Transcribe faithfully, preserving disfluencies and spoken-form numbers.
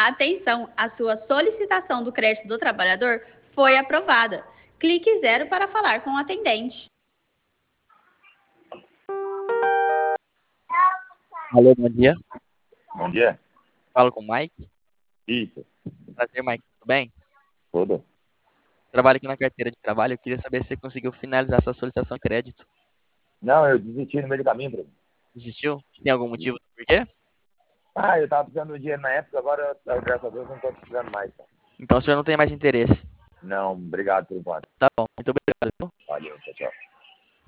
Atenção, a sua solicitação do crédito do trabalhador foi aprovada. Clique zero para falar com o atendente. Alô, bom dia. Bom dia. Falo com o Mike. Isso. Prazer, Mike. Tudo bem? Tudo. Trabalho aqui na carteira de trabalho. Eu queria saber se você conseguiu finalizar sua solicitação de crédito. Não, eu desisti no meio do caminho, Bruno. Desistiu? Tem algum motivo por quê? Ah, eu tava precisando do dinheiro na época, agora, eu, graças a Deus, não tô precisando mais. Então o senhor não tem mais interesse. Não, obrigado por enquanto. Tá bom, muito obrigado. Valeu, tchau, tchau.